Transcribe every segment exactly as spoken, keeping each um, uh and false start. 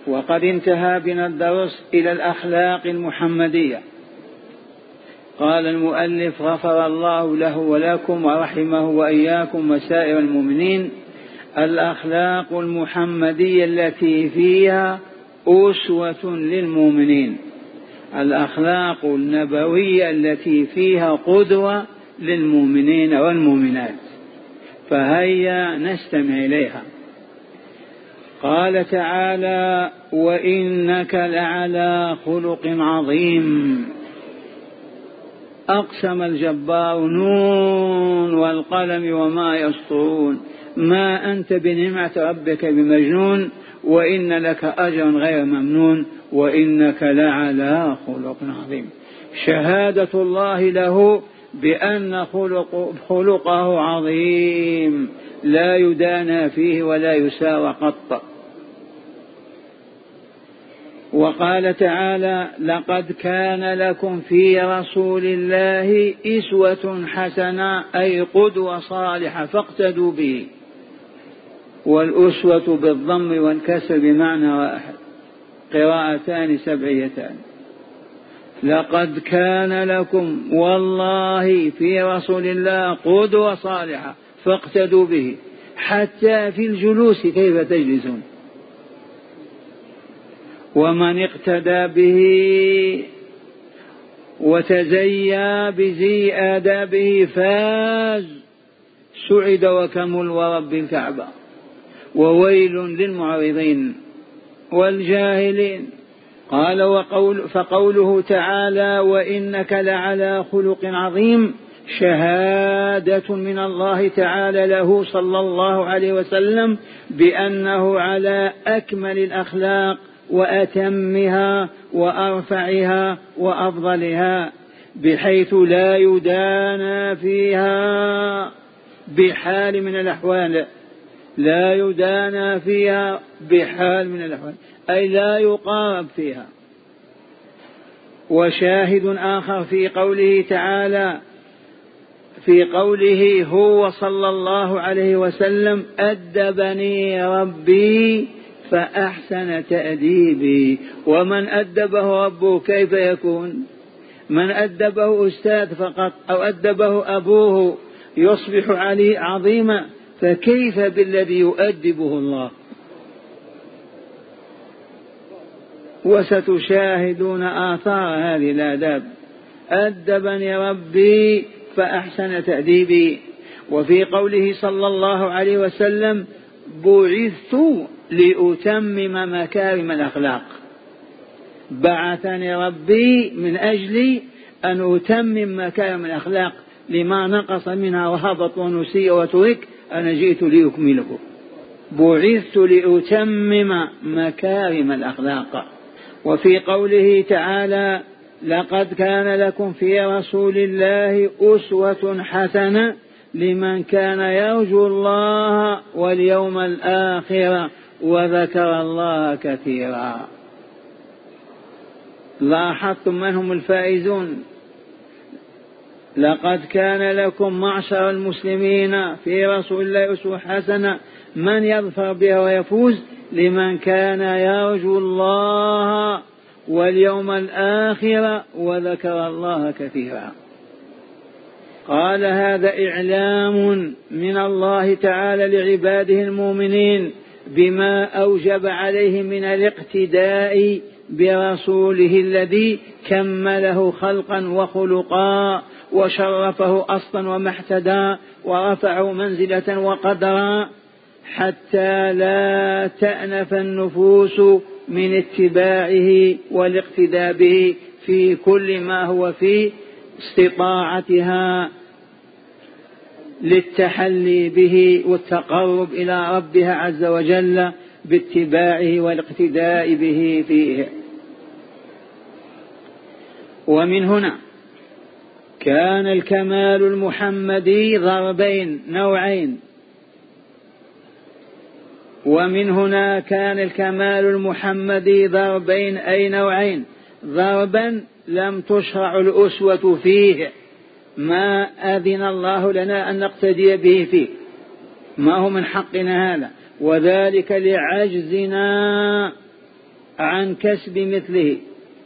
وقد انتهى بنا الدرس إلى الأخلاق المحمدية. قال المؤلف غفر الله له ولكم ورحمه وإياكم وسائر المؤمنين: الأخلاق المحمدية التي فيها أسوة للمؤمنين، الأخلاق النبوية التي فيها قدوة للمؤمنين والمؤمنات. فهيا نستمع إليها. قال تعالى: وإنك لعلى خلق عظيم. أقسم الجبار: نون والقلم وما يسطرون، ما أنت بنعمة ربك بمجنون، وإن لك أجرا غير ممنون، وإنك لعلى خلق عظيم. شهادة الله له بأن خلق خلقه عظيم لا يدانى فيه ولا يساوى قط. وقال تعالى: لقد كان لكم في رسول الله أسوة حسنة، أي قدوة صالحة فاقتدوا به. والأسوة بالضم والكسر بمعنى واحد، قراءتان سبعيتان. لقد كان لكم والله في رسول الله قدوة صالحة فاقتدوا به، حتى في الجلوس كيف تجلسون. ومن اقتدى به وتزيى بزي آدابه فاز، سعد وكمل ورب الكعبة. وويل للمعرضين والجاهلين. قال: وقول فقوله تعالى: وإنك لعلى خلق عظيم، شهادة من الله تعالى له صلى الله عليه وسلم بأنه على أكمل الأخلاق وأتمها وأرفعها وأفضلها، بحيث لا يدانى فيها بحال من الأحوال، لا يدانى فيها بحال من الأحوال، أي لا يقارب فيها. وشاهد آخر في قوله تعالى، في قوله هو صلى الله عليه وسلم: أدبني ربي فأحسن تأديبي. ومن أدبه ربه كيف يكون؟ من أدبه أستاذ فقط أو أدبه أبوه يصبح عليه عظيما، فكيف بالذي يؤدبه الله؟ وستشاهدون آثار هذه الآداب. أدبني ربي فأحسن تأديبي. وفي قوله صلى الله عليه وسلم: بعثت لأتمم مكارم الأخلاق. بعثني ربي من أجل أن أتمم مكارم الأخلاق، لما نقص منها وهبط ونسيء وترك أنا جئت لأكمله. بعثت لأتمم مكارم الأخلاق. وفي قوله تعالى: لقد كان لكم في رسول الله أسوة حسنة لمن كان يرجو الله واليوم الآخر وذكر الله كثيرا. لاحظتم من هم الفائزون؟ لقد كان لكم معشر المسلمين في رسول الله أسوة حسنة، من يظفر بها ويفوز؟ لمن كان يرجو الله واليوم الآخر وذكر الله كثيرا. قال: هذا إعلام من الله تعالى لعباده المؤمنين بما أوجب عليهم من الاقتداء برسوله الذي كمله خلقا وخلقا وشرفه أصلا ومحتدا ورفعه منزلة وقدرا، حتى لا تأنف النفوس من اتباعه والاقتداء به في كل ما هو في استطاعتها للتحلي به والتقرب إلى ربها عز وجل باتباعه والاقتداء به فيه. ومن هنا كان الكمال المحمدي ضربين نوعين. ومن هنا كان الكمال المحمدي ضربين أي نوعين: ضربا لم تشرع الأسوة فيه، ما أذن الله لنا أن نقتدي به فيه، ما هو من حقنا هذا، وذلك لعجزنا عن كسب مثله،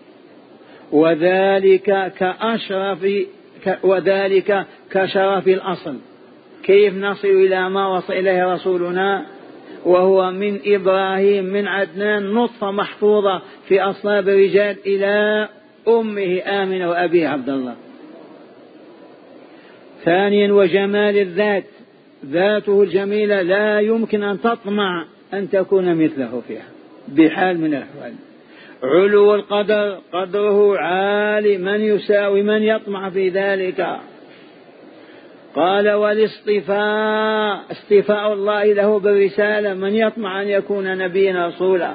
وذلك كأشرف وذلك كشرف الأصل. كيف نصل إلى ما وصل إليه رسولنا وهو من إبراهيم من عدنان نطفة محفوظة في أصلاب الرجال إلى أمه آمنة وأبيه عبد الله. ثانيا وجمال الذات، ذاته الجميلة لا يمكن أن تطمع أن تكون مثله فيها بحال من الأحوال. علو القدر، قدره عالي من يساوي من يطمع في ذلك. قال والاصطفاء، اصطفاء الله له بالرسالة، من يطمع أن يكون نبيا رسولا.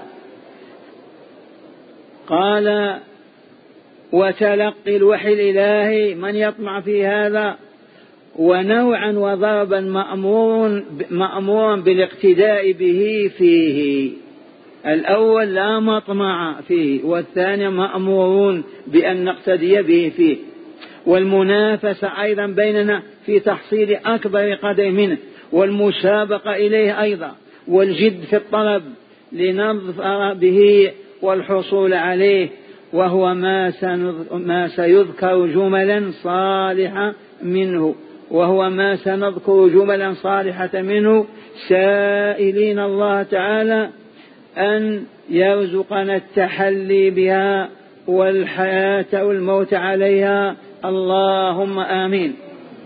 قال وتلقي الوحي الإلهي، من يطمع في هذا. ونوعا وضربا مأمور مأمورا بالاقتداء به فيه. الأول لا مطمع فيه، والثاني مأمورون بأن نقتدي به فيه. والمنافسة أيضا بيننا في تحصيل أكبر قدر منه، والمسابقة إليه أيضا، والجد في الطلب لنظفر به والحصول عليه، وهو ما سيذكر جملا صالحة منه وهو ما سنذكر جملا صالحة منه، سائلين الله تعالى أن يرزقنا التحلي بها والحياة والموت عليها، اللهم آمين.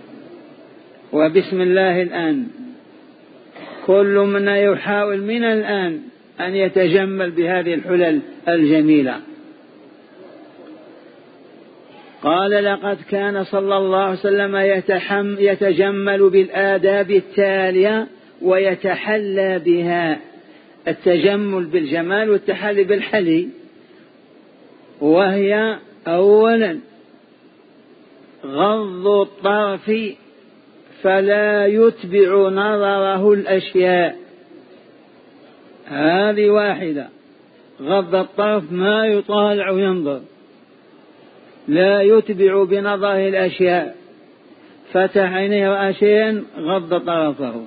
وبسم الله الآن كل منا يحاول من الآن أن يتجمل بهذه الحلل الجميلة. قال لقد كان صلى الله عليه وسلم يتحم يتجمل بالآداب التالية ويتحلى بها. التجمل بالجمال والتحلي بالحلي، وهي أولا غض الطرف فلا يتبع نظره الأشياء. هذه واحدة، غض الطرف ما يطالع وينظر، لا يتبع بنظره الأشياء، فتح عينيه رأى شيئا غض طرفه.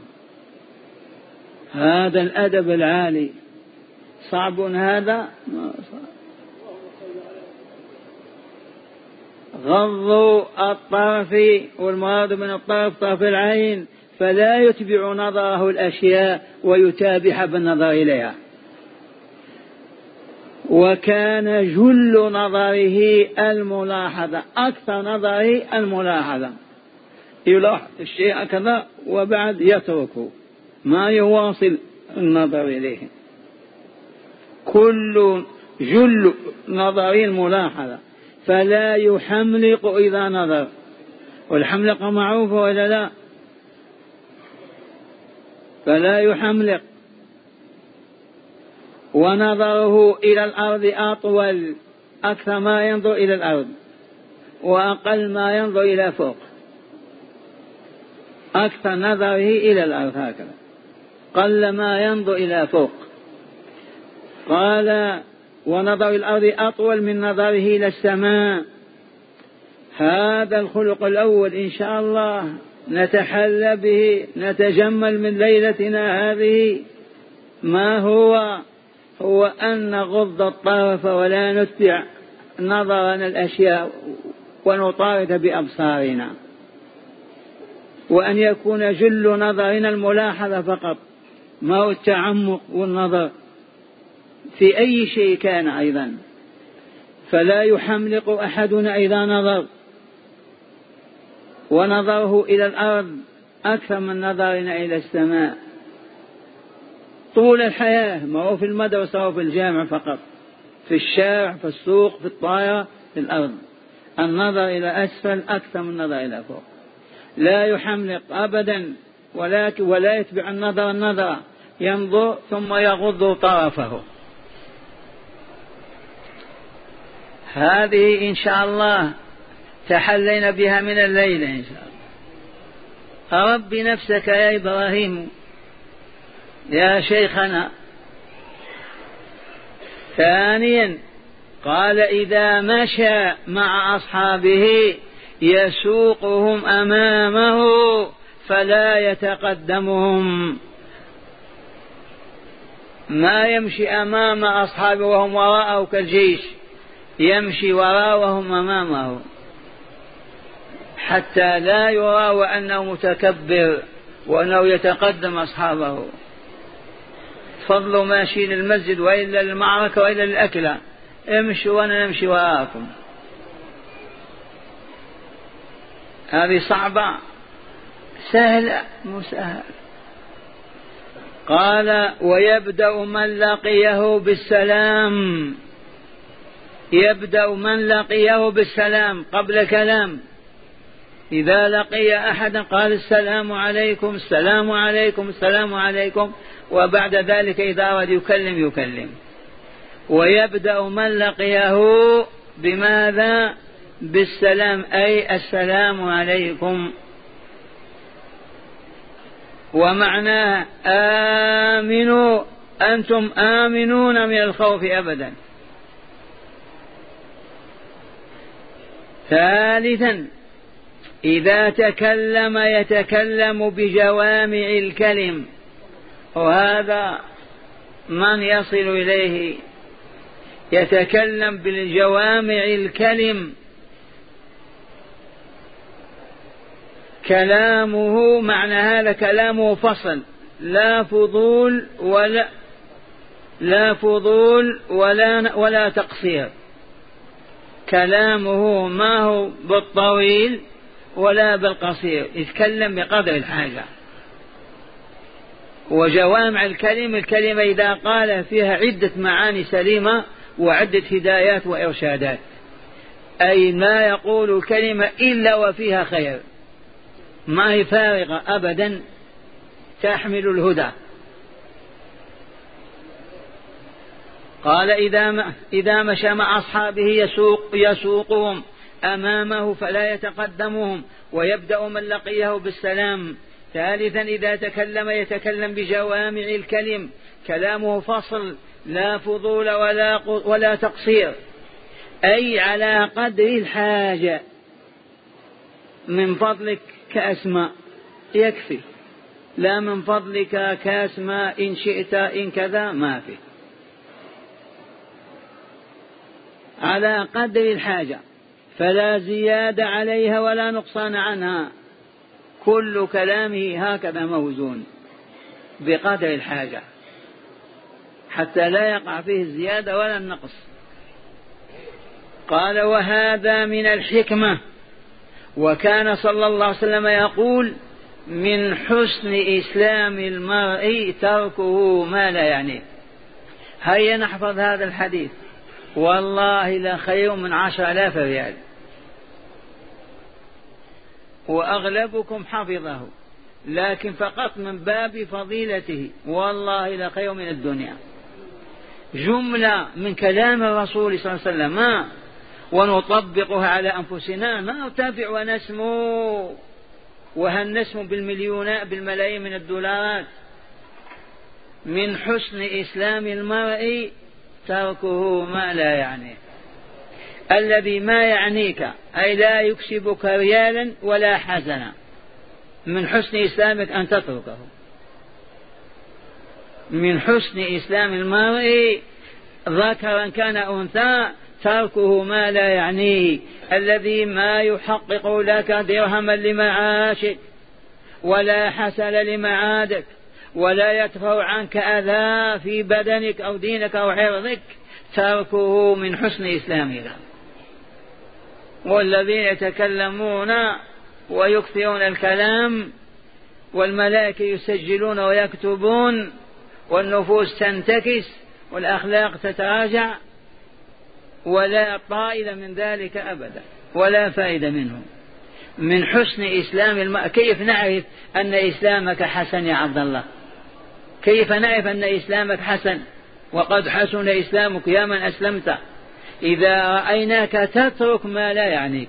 هذا الأدب العالي صعب هذا، غض الطرف، والمراد من الطرف طرف العين، فلا يتبع نظره الأشياء ويتابع بالنظر إليها. وكان جل نظره الملاحظة، أكثر نظره الملاحظة، يلاحظ الشيء كذا وبعد يتركه، ما يواصل النظر إليه. كل جل نظره الملاحظة، فلا يحملق إذا نظر. والحملق معروف ولا لا؟ فلا يحملق. ونظره إلى الأرض أطول، أكثر ما ينظر إلى الأرض وأقل ما ينظر إلى فوق. أكثر نظره إلى الأرض هكذا، قل ما ينظر إلى فوق. قال ونظر الأرض أطول من نظره إلى السماء. هذا الخلق الأول إن شاء الله نتحلى به، نتجمل من ليلتنا هذه. ما هو؟ هو أن نغض الطرف ولا نتبع نظرنا الأشياء ونطارد بأبصارنا، وأن يكون جل نظرنا الملاحظة فقط، ما هو التعمق والنظر في أي شيء كان أيضا. فلا يحملق أحدنا إذا نظر، ونظره إلى الأرض أكثر من نظرنا إلى السماء طول الحياة، ما هو في المدرسة وفي الجامع فقط، في الشارع، في السوق، في الطائرة، في الأرض. النظر إلى أسفل أكثر من النظر إلى فوق. لا يحملق أبدا، ولكن ولا يتبع النظر النظر، ينظر ثم يغض طرفه. هذه إن شاء الله تحلينا بها من الليلة إن شاء الله. رب نفسك يا إبراهيم يا شيخنا. ثانيا قال إذا مشى مع أصحابه يسوقهم أمامه فلا يتقدمهم. ما يمشي أمام أصحابه وهم وراءه كالجيش، يمشي وراءه وهم أمامه حتى لا يرى وأنه متكبر وأنه يتقدم أصحابه. فضل ماشي للمسجد وإلا للمعركة وإلا للأكلة، امشوا وأنا نمشي وراءكم. هذه صعبة سهلة مسهل. قال ويبدأ من لقيه بالسلام، يبدأ من لقيه بالسلام قبل كلام. إذا لقي أحدا قال السلام عليكم السلام عليكم السلام عليكم، وبعد ذلك إذا أراد يكلم يكلم. ويبدأ من لقيه بماذا؟ بالسلام، أي السلام عليكم. ومعناه آمنوا، أنتم آمنون من الخوف أبدا. ثالثا إذا تكلم يتكلم بجوامع الكلم، وهذا من يصل إليه يتكلم بالجوامع الكلم. كلامه معنى هذا كلامه فصل، لا فضول ولا لا فضول ولا ولا تقصير. كلامه ما هو بالطويل ولا بالقصير، يتكلم بقدر الحاجة. وجوامع الكلمة، الكلمة إذا قال فيها عدة معاني سليمة وعدة هدايات وإرشادات، أي ما يقول الكلمة إلا وفيها خير، ما هي فارغة أبدا، تحمل الهدى. قال إذا إذا مشى مع أصحابه يسوق يسوقهم أمامه فلا يتقدمهم، ويبدأ من لقيه بالسلام. ثالثا إذا تكلم يتكلم بجوامع الكلم، كلامه فصل لا فضول ولا ولا تقصير، أي على قدر الحاجة. من فضلك كأس ماء يكفي، لا من فضلك كأس ماء إن شئت إن كذا، ما في، على قدر الحاجة، فلا زيادة عليها ولا نقصان عنها. كل كلامه هكذا موزون بقدر الحاجة حتى لا يقع فيه الزيادة ولا النقص. قال وهذا من الحكمة. وكان صلى الله عليه وسلم يقول من حسن إسلام المرء تركه ما لا يعنيه. هيا نحفظ هذا الحديث، والله لخير من عشر آلاف ريال، وأغلبكم حفظه، لكن فقط من باب فضيلته، والله لخير من الدنيا. جملة من كلام الرسول صلى الله عليه وسلم ما ونطبقها على أنفسنا، ما نتابع ونسمو، وهل نسمو بالمليونات بالملايين من الدولارات. من حسن إسلام المرء تركه ما لا يعنيه. الذي ما يعنيك أي لا يكسبك ريالا ولا حزنا، من حسن إسلامك أن تتركه. من حسن إسلام المرء ذكرا كان أنثى تركه ما لا يعنيه، الذي ما يحقق لك درهما لمعاشك ولا حسن لمعادك ولا يدفع عنك أذى في بدنك أو دينك أو عرضك، تركه من حسن إسلامك. والذين يتكلمون ويكثرون الكلام والملائكة يسجلون ويكتبون والنفوس تنتكس والأخلاق تتراجع، ولا طائل من ذلك أبدا ولا فائدة منه. من حسن إسلام المرء. كيف نعرف أن إسلامك حسن يا عبد الله؟ كيف نعرف أن إسلامك حسن وقد حسن إسلامك يا من أسلمت؟ إذا رأيناك تترك ما لا يعنيك،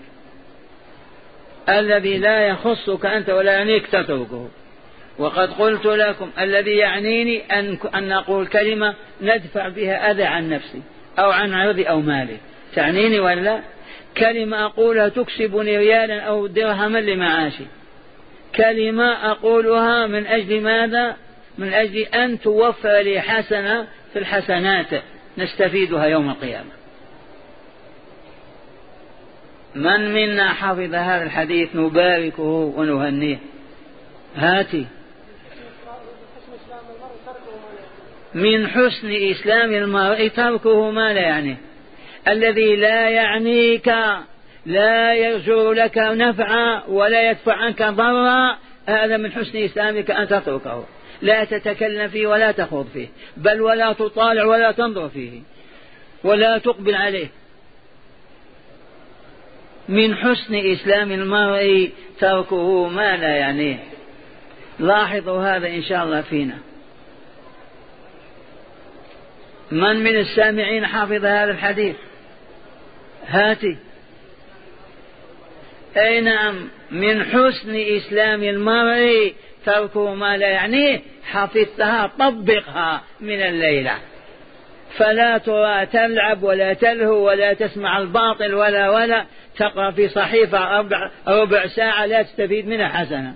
الذي لا يخصك أنت ولا يعنيك تتركه. وقد قلت لكم الذي يعنيني أن, أن نقول كلمة ندفع بها أذى عن نفسي أو عن عرضي أو مالي، تعنيني ولا؟ كلمة أقولها تكسبني ريالا أو درهما لمعاشي، كلمة أقولها من أجل ماذا؟ من أجل أن توفر لي حسنة في الحسنات نستفيدها يوم القيامة. من منا حفظ هذا الحديث نباركه ونهنيه؟ هاتي. من حسن إسلام المرء تركه ما لا يعنيه. الذي لا يعنيك لا يرجو لك نفعا ولا يدفع عنك ضرا، هذا من حسن إسلامك أن تتركه، لا تتكلم فيه ولا تخوض فيه، بل ولا تطالع ولا تنظر فيه ولا تقبل عليه. من حسن إسلام المرء تركه ما لا يعنيه. لاحظوا هذا إن شاء الله فينا. من من السامعين حافظ هذا الحديث؟ هاتي. أي نعم، من حسن إسلام المرء تركه ما لا يعنيه. حفظتها طبقها من الليلة، فلا ترى تلعب ولا تلهو ولا تسمع الباطل ولا ولا تقرأ في صحيفة ربع, ربع ساعة لا تستفيد منها حسنة.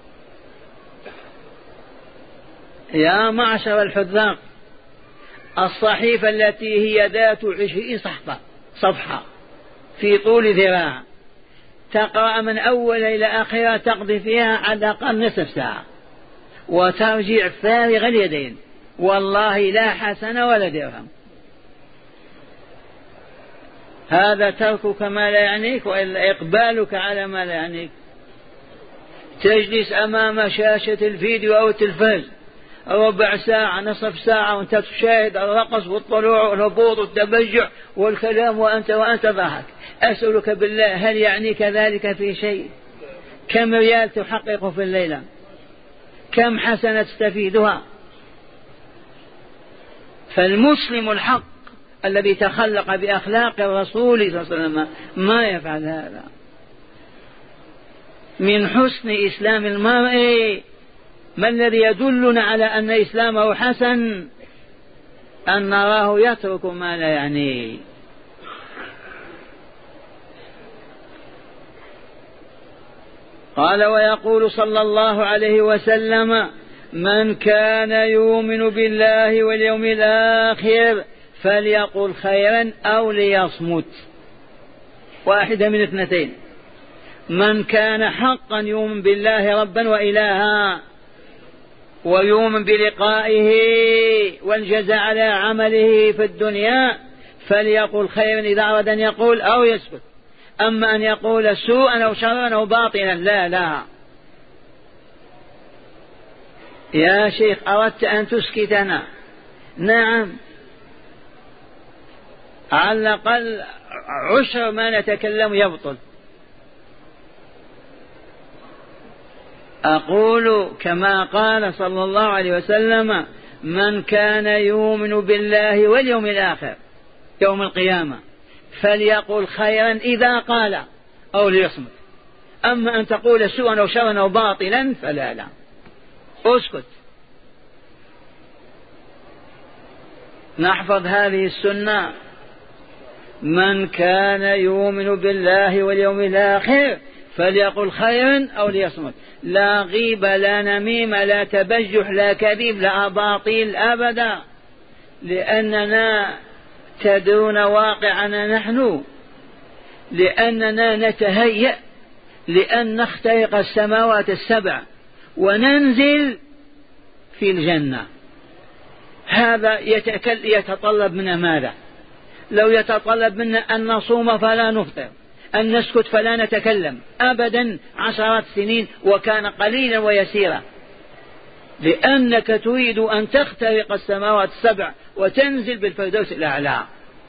يا معشر الحذاق، الصحيفة التي هي ذات عشرين صفحة صفحة في طول ذراع تقرأ من أول إلى آخرها تقضي فيها على الأقل نصف ساعة وترجع فارغ اليدين، والله لا حسنة ولا درهم. هذا تركك ما لا يعنيك وإلا إقبالك على ما لا يعنيك. تجلس أمام شاشة الفيديو أو التلفاز ربع ساعة نصف ساعة وأنت تشاهد الرقص والطلوع والهبوط والتبجع والكلام وأنت وأنت ضاحك. أسألك بالله، هل يعنيك ذلك في شيء؟ كم ريال تحقق في الليلة؟ كم حسنة تستفيدها؟ فالمسلم الحق الذي تخلق بأخلاق الرسول صلى الله عليه وسلم ما يفعل هذا. من حسن إسلام المرء، ما الذي يدلنا على أن إسلامه حسن؟ أن نراه يترك ما لا يعنيه. قال ويقول صلى الله عليه وسلم: من كان يؤمن بالله واليوم الآخر فليقل خيرا أو ليصمت. واحدة من اثنتين: من كان حقا يؤمن بالله ربا وإلها ويؤمن بلقائه والجزاء على عمله في الدنيا فليقل خيرا إذا أراد أن يقول أو يسكت. أما أن يقول سوءا أو شرا أو باطلا لا لا. يا شيخ أردت أن تسكتنا؟ نعم، على الأقل عشر ما نتكلم يبطل. أقول كما قال صلى الله عليه وسلم: من كان يؤمن بالله واليوم الآخر يوم القيامة فليقل خيرا إذا قال أو ليصمت. أما أن تقول سوءا أو شرا أو باطلا فلا لا، اسكت. نحفظ هذه السنة: من كان يؤمن بالله واليوم الآخر فليقل خيرا أو ليصمت. لا غيبة لا نميمة لا تبجح لا كذب لا أباطيل أبدا، لأننا تدرون واقعنا نحن، لأننا نتهيأ لأن نخترق السماوات السبع وننزل في الجنة. هذا يتطلب منا ماذا؟ لو يتطلب منا أن نصوم فلا نفطر، أن نسكت فلا نتكلم أبدا عشرات سنين وكان قليلا ويسيرا، لأنك تريد أن تخترق السماوات السبع وتنزل بالفردوس الأعلى.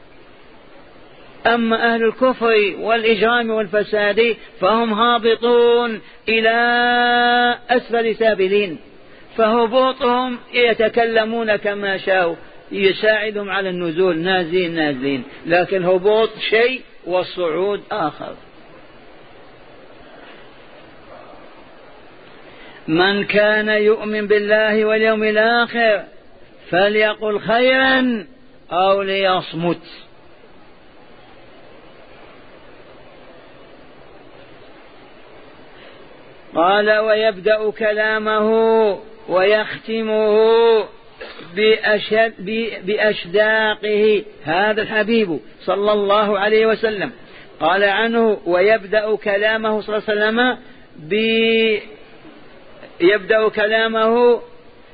أما أهل الكفر والإجرام والفساد فهم هابطون إلى أسفل سافلين، فهبوطهم يتكلمون كما شاءوا يساعدهم على النزول، نازلين نازلين، لكن هبوط شيء والصعود آخر. من كان يؤمن بالله واليوم الآخر فليقل خيرا أو ليصمت. قال ويبدأ كلامه ويختمه بأشداقه. هذا الحبيب صلى الله عليه وسلم قال عنه: ويبدأ كلامه صلى الله عليه وسلم ب يبدأ كلامه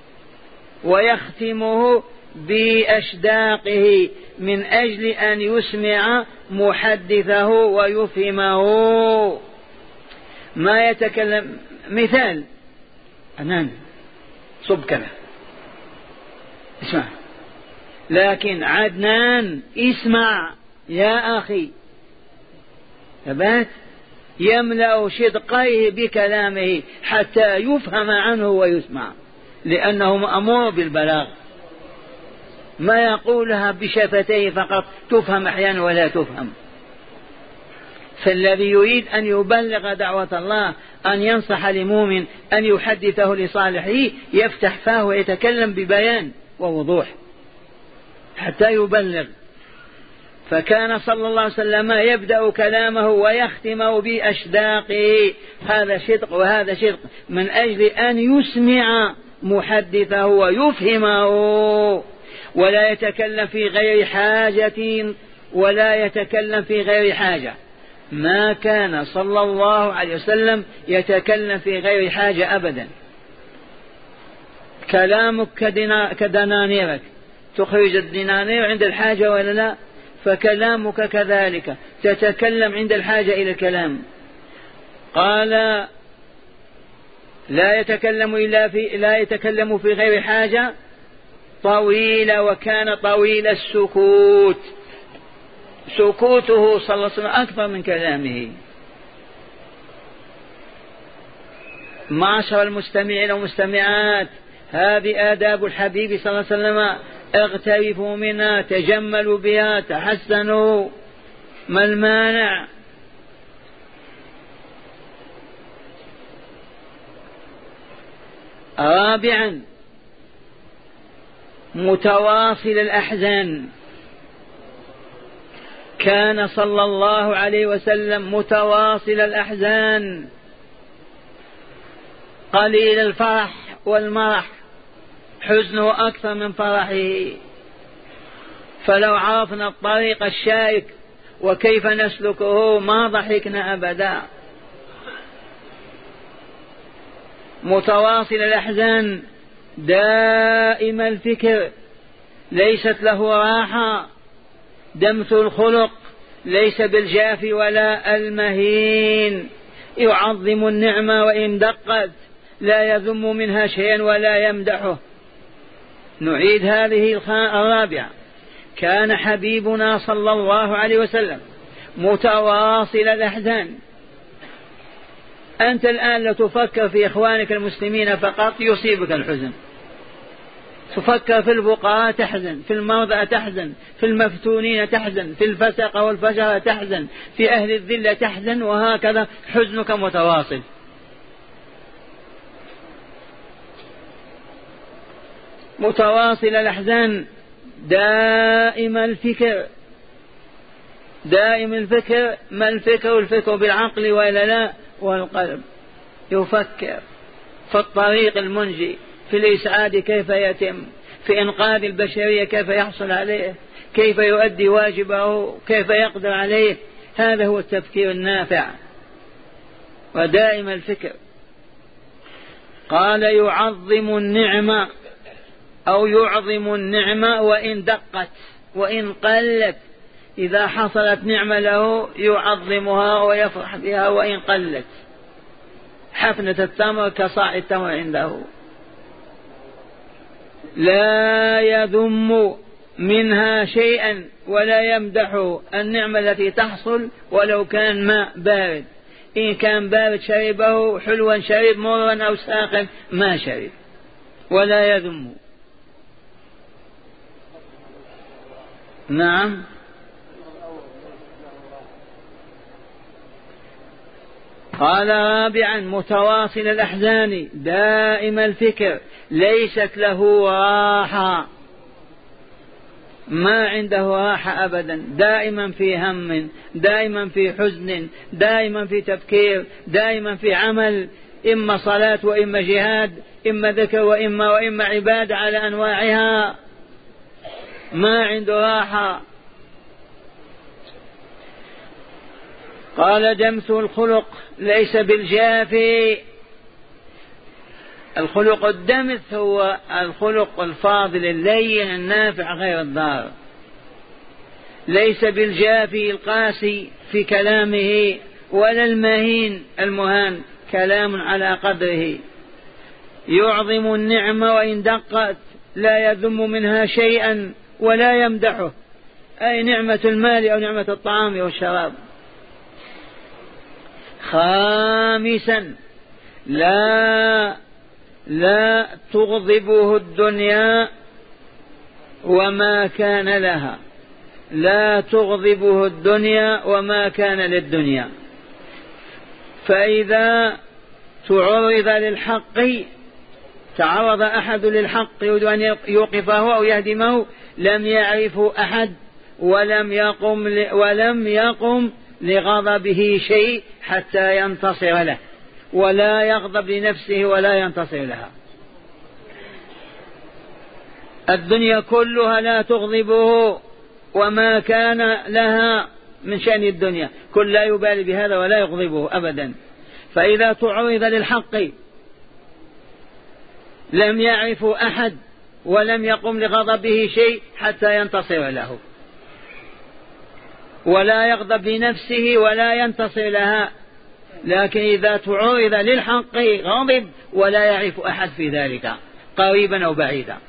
ويختمه بأشداقه من أجل أن يسمع محدثه ويفهمه. ما يتكلم مثال أنان صب كذا اسمع، لكن عدنان اسمع يا أخي، ثبات يملأ شدقيه بكلامه حتى يفهم عنه ويسمع، لأنه مأمور بالبلاغ، ما يقولها بشفتيه فقط تفهم أحيانا ولا تفهم. فالذي يريد أن يبلغ دعوة الله، أن ينصح لمؤمن، أن يحدثه لصالحه، يفتح فاه ويتكلم ببيان ووضوح حتى يبلغ. فكان صلى الله عليه وسلم يبدأ كلامه ويختمه بأشداقه، هذا شدق وهذا شدق، من أجل أن يسمع محدثه ويفهمه، ولا يتكلم في غير حاجة ولا يتكلم في غير حاجة. ما كان صلى الله عليه وسلم يتكلم في غير حاجة أبدا. كلامك كدنانيرك، تخرج الدنانير عند الحاجة ولا لا؟ فكلامك كذلك، تتكلم عند الحاجة إلى الكلام. قال: لا يتكلم إلا في لا يتكلم في غير حاجة طويل، وكان طويل السكوت، سكوته صلى الله عليه وسلم أكثر من كلامه. معشر المستمعين والمستمعات، هذه آداب الحبيب صلى الله عليه وسلم، اغترفوا منها، تجملوا بها، تحسنوا، ما المانع؟ رابعا: متواصل الأحزان. كان صلى الله عليه وسلم متواصل الأحزان، قليل الفرح والمرح، حزنه أكثر من فرحه. فلو عرفنا الطريق الشائك وكيف نسلكه ما ضحكنا أبدا. متواصل الأحزان، دائم الفكر، ليست له راحة، دمث الخلق، ليس بالجاف ولا المهين، يعظم النعمة وإن دقت، لا يذم منها شيئا ولا يمدحه. نعيد هذه الرابعة: كان حبيبنا صلى الله عليه وسلم متواصل الأحزان. أنت الآن لو تفكر في إخوانك المسلمين فقط يصيبك الحزن، تفكر في الفقراء تحزن، في المرضى تحزن، في المفتونين تحزن، في الفسق والفجر تحزن، في أهل الذلة تحزن، وهكذا حزنك متواصل. متواصل الأحزان، دائم الفكر. دائم الفكر، ما الفكر؟ الفكر بالعقل ولا لا؟ والقلب، يفكر في الطريق المنجي، في الإسعاد كيف يتم، في إنقاذ البشرية كيف يحصل عليه، كيف يؤدي واجبه، كيف يقدر عليه. هذا هو التفكير النافع ودائم الفكر. قال: يعظم النعمة أو يعظم النعمة وإن دقت وإن قلت. إذا حصلت نعمة له يعظمها ويفرح بها وإن قلت. حفنة التمر كصاع التمر عنده. لا يذم منها شيئا ولا يمدح النعمة التي تحصل ولو كان ماء بارد، إن كان بارد شربه، حلوا شرب، مرا أو ساخن ما شرب، ولا يذم. نعم. قال: رابعا: متواصل الأحزان، دائم الفكر، ليست له راحة، ما عنده راحة أبدا، دائما في هم، دائما في حزن، دائما في تفكير، دائما في عمل، إما صلاة وإما جهاد، إما ذكر وإما وإما عبادة على أنواعها، ما عنده راحة. قال دمث الخلق ليس بالجافي. الخلق الدمث هو الخلق الفاضل اللين النافع غير الضار، ليس بالجافي القاسي في كلامه، ولا المهين المهان، كلام على قدره، يعظم النعمة وإن دقت، لا يذم منها شيئا ولا يمدحه، أي نعمة المال أو نعمة الطعام والشراب. خامسا لا لا تغضبه الدنيا وما كان لها، لا تغضبه الدنيا وما كان للدنيا. فإذا تعرض للحق، تعرض أحد للحق يريد أن يوقفه أو يهدمه، لم يعرفه أحد ولم يقم ولم يقم لغضبه شيء حتى ينتصر له، ولا يغضب لنفسه ولا ينتصر لها. الدنيا كلها لا تغضبه وما كان لها من شأن الدنيا، كل لا يبالي بهذا ولا يغضبه أبدا. فإذا تعرض للحق لم يعرف أحد ولم يقم لغضبه شيء حتى ينتصر له، ولا يغضب لنفسه ولا ينتصر لها. لكن إذا تعرض للحق غضب ولا يعرف أحد في ذلك قريبا أو بعيدا.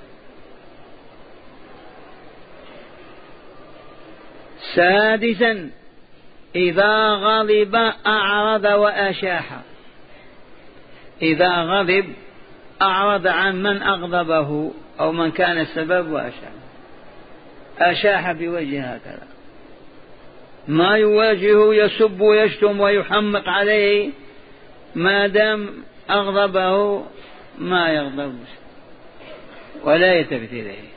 سادسا إذا غضب أعرض وأشاح. إذا غضب أعرض عن من أغضبه أو من كان السبب وأشاح، أشاح بوجهه هكذا، ما يواجهه يسب ويشتم ويحمق عليه، ما دام أغضبه ما يغضب ولا يلتفت إليه.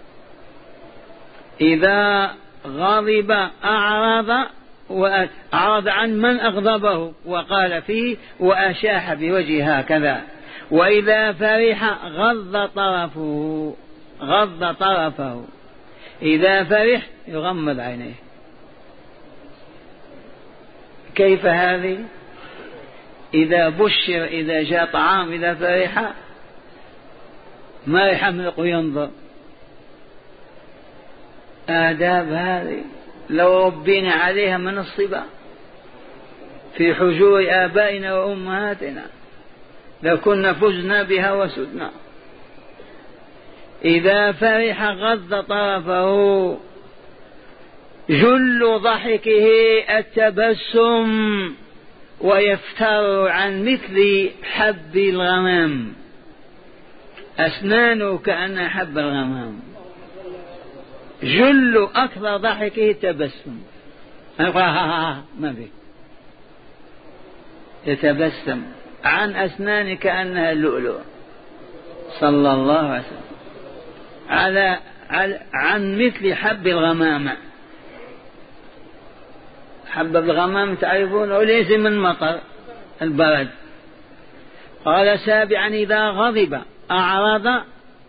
إذا غضب أعرض وأعرض عن من أغضبه وقال فيه وأشاح بوجهه هكذا. وإذا فرح غض طرفه، غض طرفه، إذا فرح يغمض عينيه. كيف هذه؟ إذا بشر، إذا جاء طعام، إذا فرح ما يحملق وينظر. آداب هذه لو ربينا عليها من الصبا في حجور آبائنا وأمهاتنا لكنا فزنا بها وسدنا. إذا فرح غض طرفه، جل ضحكه التبسم، ويفتر عن مثل حب الغمام، أسنانه كأنها حب الغمام. جل أكثر ضحكه التبسم، ما به يتبسم عن أسنان كأنها اللؤلؤ صلى الله عليه وسلم، على, على عن مثل حب الغمام. حب الغمام تعرفونه ليس من مطر البرد. قال سابعا إذا غضب أعرض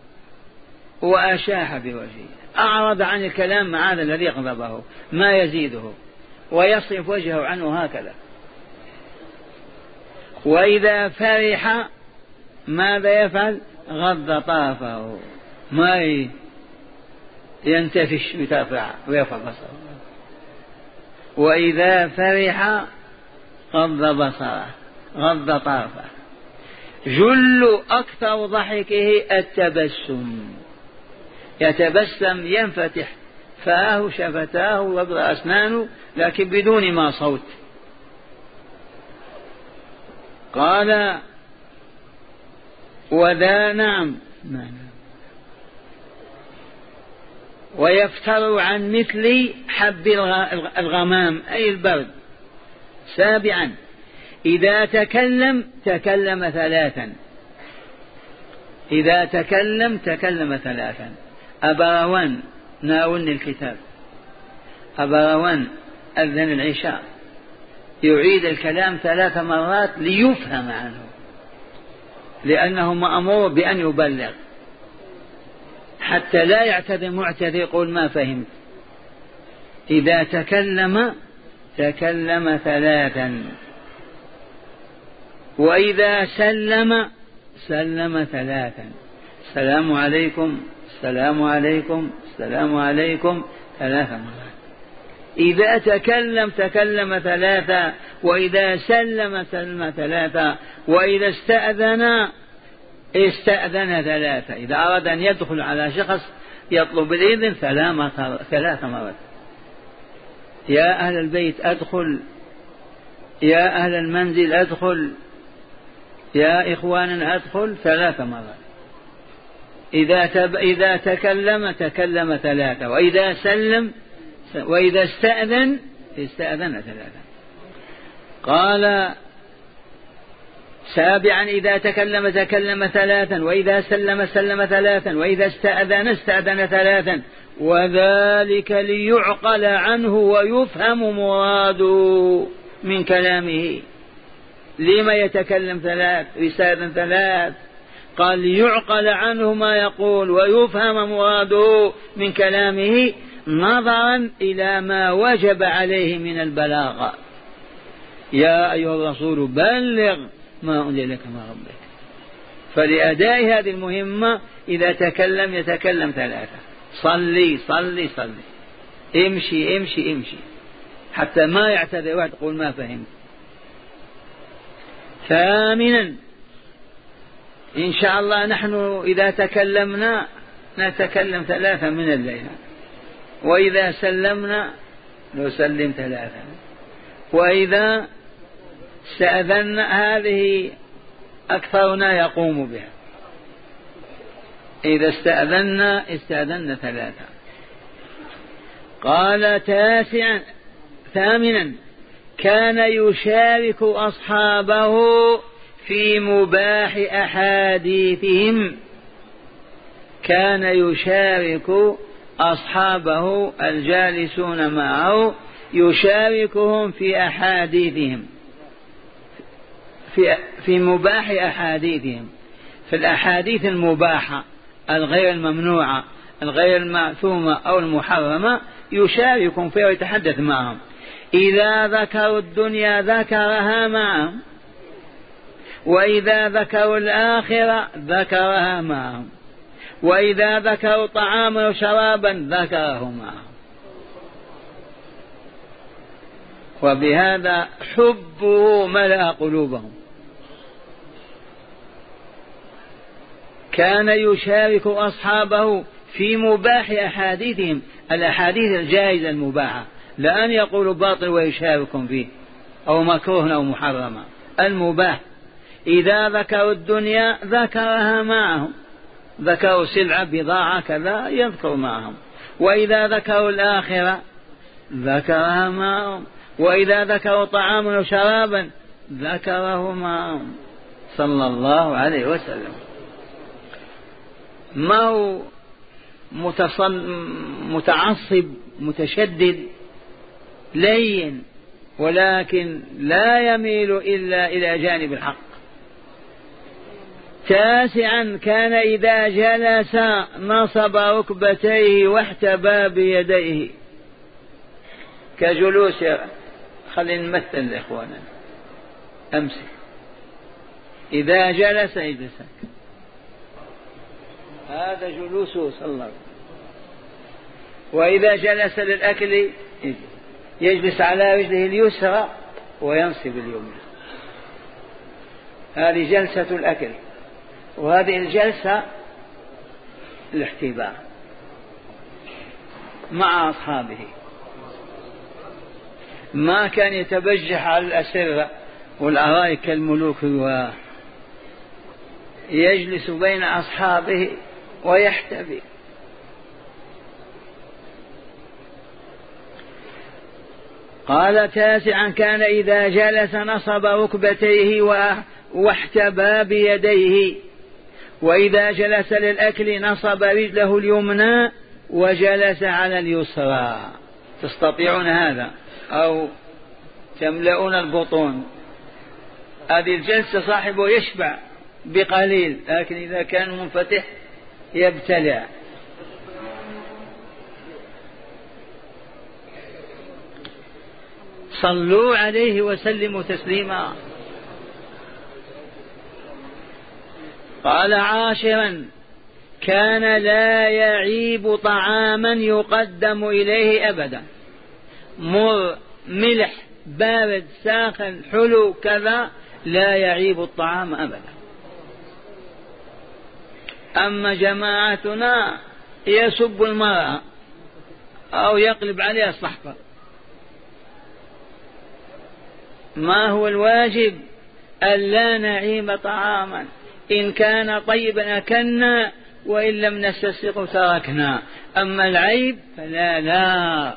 وأشاح بوجهه، أعرض عن الكلام مع هذا الذي غضبه ما يزيده ويصرف وجهه عنه هكذا. وإذا فرح ماذا يفعل؟ غض طرفه، ما ينتفش ويترفع ويرفع بصره. وإذا فرح غض بصره، غض طرفه. جل أكثر ضحكه التبسم، يتبسم ينفتح فاه شفتاه ويبرأ أسنانه لكن بدون ما صوت. قال وذا نعم ويفتر عن مثل حب الغمام أي البرد. سابعا إذا تكلم تكلم ثلاثا، إذا تكلم تكلم ثلاثا. أبروان ناولني الكتاب، أبروان أذن العشاء يعيد الكلام ثلاث مرات ليفهم عنه لأنه مأمور بأن يبلغ، حتى لا يعتذر معتذر يقول ما فهمت. إذا تكلم تكلم ثلاثا، وإذا سلم سلم ثلاثا، السلام عليكم السلام عليكم السلام عليكم ثلاث مرات. إذا تكلم تكلم ثلاثا، وإذا سلم سلم ثلاثا، وإذا استأذن استأذن ثلاثا. إذا أراد أن يدخل على شخص يطلب الإذن ثلاث مرات: يا أهل البيت أدخل، يا أهل المنزل أدخل، يا إخواننا أدخل، ثلاث مرات. إذا, تب... إذا تكلم تكلم ثلاثة، وإذا سلم وإذا استأذن استأذن ثلاثة. قال سابعا: إذا تكلم تكلم ثلاثا، وإذا سلم سلم ثلاثا، وإذا استأذن استأذن ثلاثا، وذلك ليعقل عنه ويفهم مراده من كلامه. لما يتكلم ثلاث ويستأذن ثلاث؟ قال ليعقل عنه ما يقول ويفهم مراده من كلامه، نظرا إلى ما وجب عليه من البلاغة. يا أيها الرسول بلغ ما أنزل لك من ربك. فلأداء هذه المهمة إذا تكلم يتكلم ثلاثة: صلي صلي صلي، امشي امشي امشي، حتى ما يعتذر واحد يقول ما فهمت. ثامنا: إن شاء الله نحن إذا تكلمنا نتكلم ثلاثة من الليل، وإذا سلمنا نسلم ثلاثة، وإذا استأذن هذه أكثرنا يقوم بها. إذا استأذنا استأذن ثلاثة. قال تاسعا ثامنا: كان يشارك أصحابه في مباح أحاديثهم. كان يشارك أصحابه الجالسون معه، يشاركهم في أحاديثهم، في, في مباح أحاديثهم، في الأحاديث المباحة الغير الممنوعة الغير المعثومة أو المحرمة، يشاركهم فيها ويتحدث معهم. إذا ذكروا الدنيا ذكرها معهم، وإذا ذكروا الآخرة ذكرها معهم، وإذا ذكروا طعاما وشرابا ذكره معهم. وبهذا حبه ملأ قلوبهم. كان يشارك أصحابه في مباح أحاديثهم، الأحاديث الجائزة المباحة، لا أن يقولوا باطل ويشاركهم فيه أو مكروه أو محرم، المباح. إذا ذكروا الدنيا ذكرها معهم، ذكروا سلعة بضاعة كذا يذكر معهم، وإذا ذكروا الآخرة ذكرها معهم، وإذا ذكروا طعاما وشرابا ذكره معهم صلى الله عليه وسلم. ما هو متعصب متشدد لين، ولكن لا يميل إلا إلى جانب الحق. تاسعا: كان إذا جلس نصب ركبتيه واحتبى بيديه. كجلوس، خلينا نمثل لإخواننا، أمسك. إذا جلس يجلس، هذا جلوسه صلى الله عليه وسلم. وإذا جلس للأكل يجلس على رجله اليسرى وينصب اليمنى. هذه جلسة الأكل، وهذه الجلسة الاحتباء مع أصحابه. ما كان يتبجح على الأسرة والأرائك كالملوك، ويجلس بين أصحابه ويحتبي. قال تاسعا: كان إذا جلس نصب ركبتيه واحتبى بيديه، وإذا جلس للأكل نصب رجله اليمنى وجلس على اليسرى. تستطيعون هذا أو تملؤون البطون. هذه الجلسة صاحبه يشبع بقليل، لكن إذا كان منفتح يبتلع. صلوا عليه وسلموا تسليما. قال عاشرا: كان لا يعيب طعاما يقدم إليه أبدا، مر ملح بارد ساخن حلو كذا، لا يعيب الطعام أبدا. أما جماعتنا يسب المرأة أو يقلب عليها الصحفة. ما هو الواجب؟ ألا نعيب طعاما، إن كان طيبا أكلنا وإن لم نستسقه تركنا، أما العيب فلا لا.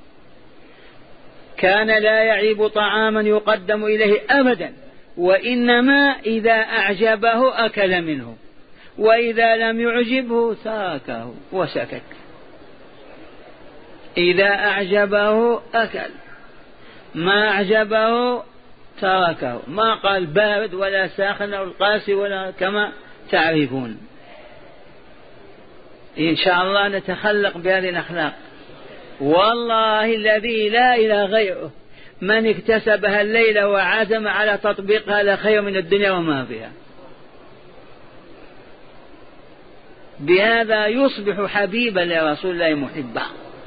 كان لا يعيب طعاما يقدم إليه أبدا، وإنما إذا أعجبه أكل منه، وإذا لم يعجبه تركه وسكت. إذا أعجبه أكل، ما أعجبه تركه، ما قال بارد ولا ساخن أو القاسي ولا كما تعرفون. إن شاء الله نتخلق بهذه الأخلاق. والله الذي لا إله غيره من اكتسبها الليلة وعزم على تطبيقها لخير من الدنيا وما فيها. بهذا يصبح حبيبا لرسول الله محبا.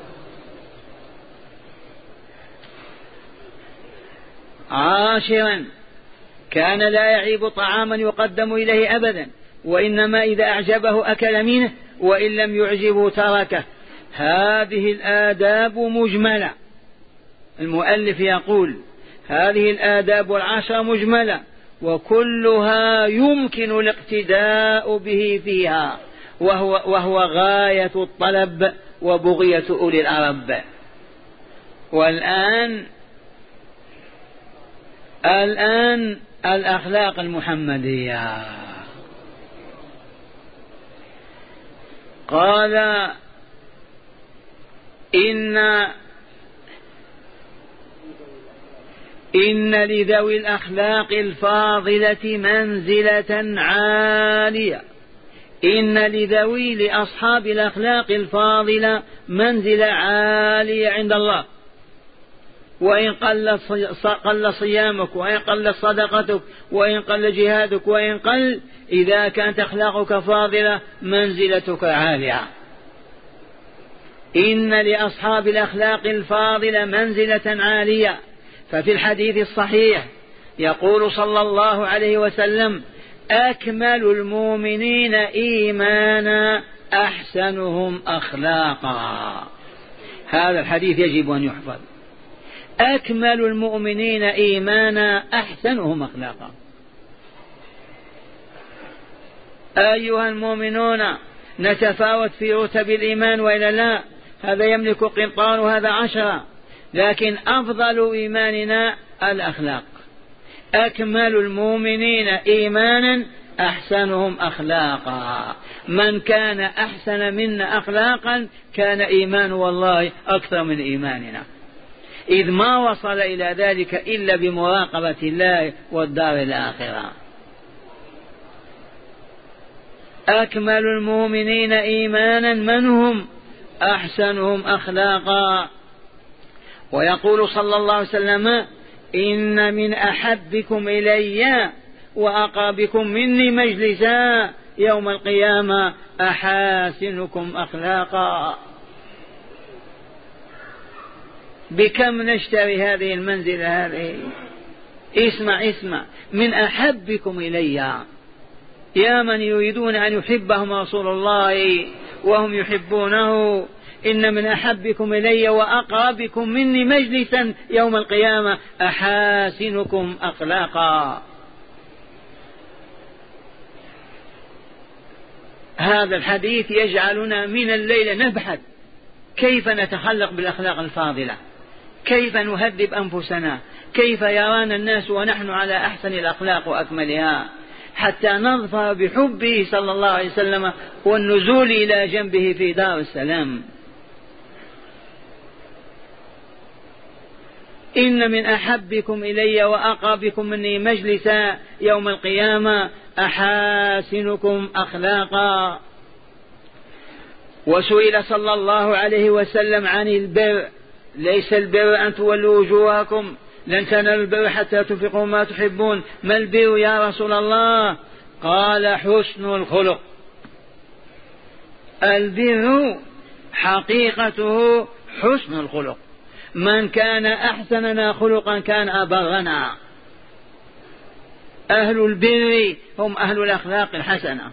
عاشرا: كان لا يعيب طعاما يقدم إليه أبدا، وإنما إذا أعجبه أكل منه، وإن لم يعجبه تركه. هذه الآداب مجملة. المؤلف يقول: هذه الآداب العشر مجملة، وكلها يمكن الاقتداء به فيها، وهو, وهو غاية الطلب وبغية أولي الأرب. والآن الآن الأخلاق المحمدية. قال: إن إن لذوي الأخلاق الفاضلة منزلة عالية. إن لذوي لأصحاب الأخلاق الفاضلة منزلة عالية عند الله، وإن قل قل صيامك، وإن قل صدقتك، وإن قل جهادك، وإن قل، إذا كانت أخلاقك فاضلة منزلتك عالية. إن لأصحاب الأخلاق الفاضلة منزلة عالية. ففي الحديث الصحيح يقول صلى الله عليه وسلم: أكمل المؤمنين إيمانا أحسنهم أخلاقا. هذا الحديث يجب أن يحفظ. أكمل المؤمنين إيمانا أحسنهم أخلاقا. أيها المؤمنون، نتفاوت في رتب الإيمان وإلا لا؟ هذا يملك قنطار وهذا عشرة، لكن أفضل إيماننا الأخلاق. أكمل المؤمنين إيمانا أحسنهم أخلاقا. من كان أحسن منا أخلاقا كان إيمانه والله أكثر من إيماننا، إذ ما وصل إلى ذلك إلا بمراقبة الله والدار الآخرة. أكمل المؤمنين إيمانا من هم؟ أحسنهم أخلاقا. ويقول صلى الله عليه وسلم: إن من أحبكم إلي وأقربكم مني مجلسا يوم القيامة أحاسنكم أخلاقا. بكم نشتري هذه المنزلة هذه؟ اسمع اسمع: من أحبكم إلي، يا من يريدون أن يحبهم رسول الله وهم يحبونه. إن من أحبكم إلي وأقربكم مني مجلسا يوم القيامة أحاسنكم أخلاقا. هذا الحديث يجعلنا من الليل نبحث كيف نتخلق بالأخلاق الفاضلة، كيف نهذب أنفسنا، كيف يرانا الناس ونحن على أحسن الأخلاق وأكملها، حتى نظفر بحبه صلى الله عليه وسلم والنزول إلى جنبه في دار السلام. إن من أحبكم إلي وأقربكم مني مجلسا يوم القيامة أحاسنكم أخلاقا. وسئل صلى الله عليه وسلم عن البر: ليس البر أن تولوا وجوهكم، لن تنالوا البر حتى تنفقوا ما تحبون. ما البر يا رسول الله؟ قال: حسن الخلق. البر حقيقته حسن الخلق، من كان أحسننا خلقا كان أبرنا. أهل البر هم أهل الأخلاق الحسنة.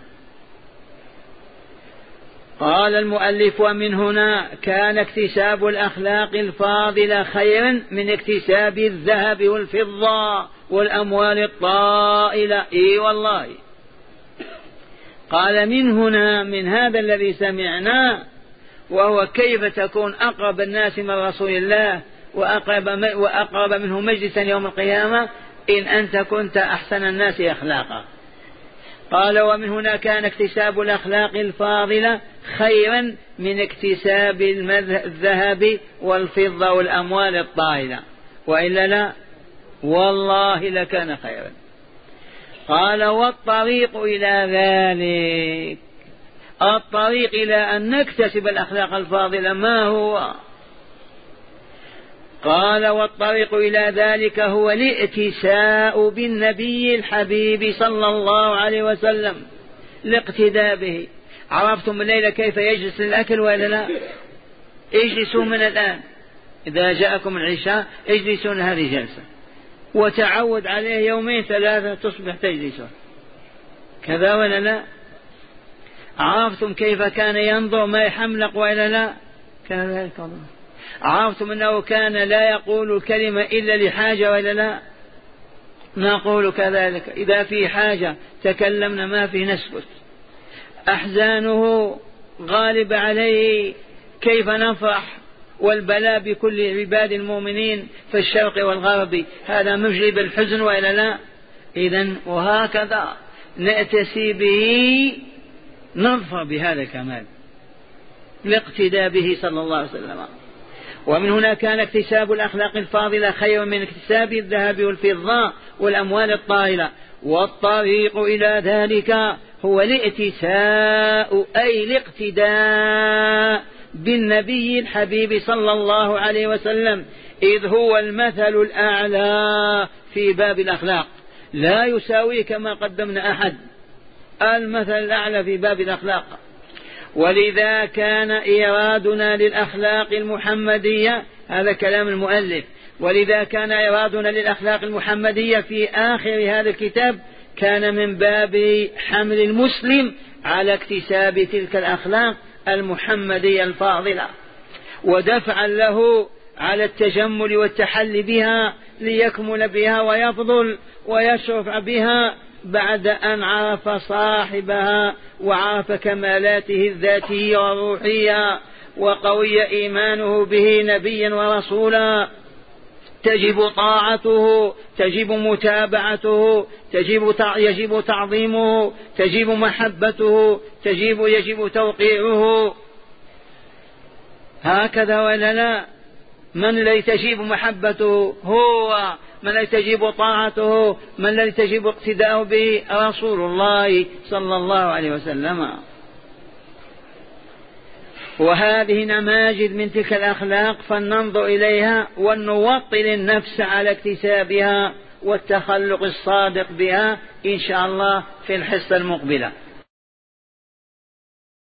قال المؤلف: ومن هنا كان اكتساب الأخلاق الفاضلة خيرا من اكتساب الذهب والفضة والأموال الطائلة. إي والله. قال: من هنا، من هذا الذي سمعنا، وهو كيف تكون أقرب الناس من رسول الله وأقرب, وأقرب منه مجلسا يوم القيامة إن أنت كنت أحسن الناس أخلاقا. قال: ومن هنا كان اكتساب الأخلاق الفاضلة خيرا من اكتساب الذهب والفضة والأموال الطائلة، وإلا لا والله لكان خيرا. قال: والطريق إلى ذلك، الطريق إلى أن نكتسب الأخلاق الفاضلة ما هو؟ قال: والطريق إلى ذلك هو الائتساء بالنبي الحبيب صلى الله عليه وسلم، الاقتداء به. عرفتم الليلة كيف يجلس للأكل ولا لا؟ اجلسوا من الآن، إذا جاءكم العشاء اجلسون هذه جلسة، وتعود عليه يومين ثلاثة تصبح تجلسون، كذا ولا لا؟ عرفتم كيف كان ينظر ما يحملق ولا لا؟ كذلك الله. عرفتم أنه كان لا يقول الكلمة إلا لحاجة ولا لا؟ نقول كذلك، إذا في حاجة تكلمنا، ما في نسكت. أحزانه غالب عليه، كيف نفرح والبلاء بكل عباد المؤمنين في الشرق والغرب، هذا مجلب الحزن ولا لا؟ إذن وهكذا نأتسي به، نظفر بهذا الكمال، الاقتداء به صلى الله عليه وسلم. ومن هنا كان اكتساب الأخلاق الفاضلة خير من اكتساب الذهب والفضة والأموال الطائلة. والطريق إلى ذلك هو الائتساء أي الاقتداء بالنبي الحبيب صلى الله عليه وسلم، إذ هو المثل الأعلى في باب الأخلاق، لا يساوي كما قدمنا أحد، المثل الأعلى في باب الأخلاق. ولذا كان إيرادنا للأخلاق المحمدية، هذا كلام المؤلف، ولذا كان إيرادنا للأخلاق المحمدية في آخر هذا الكتاب كان من باب حمل المسلم على اكتساب تلك الأخلاق المحمدية الفاضلة، ودفعا له على التجمل والتحلي بها ليكمل بها ويفضل ويشرف بها بعد أن عرف صاحبها وعرف كمالاته الذاتية والروحية وقوي إيمانه به نبيا ورسولا. تجب طاعته، تجب متابعته، تجب يجب تعظيمه، تجب محبته، تجب يجب توقيعه، هكذا ولا لا؟ من الذي تجب محبته؟ هو. من الذي تجب طاعته؟ من الذي تجب اقتداءه به؟ رسول الله صلى الله عليه وسلم. وهذه نماذج من تلك الأخلاق فلننظر إليها ونوطن النفس على اكتسابها والتخلق الصادق بها إن شاء الله في الحصة المقبلة.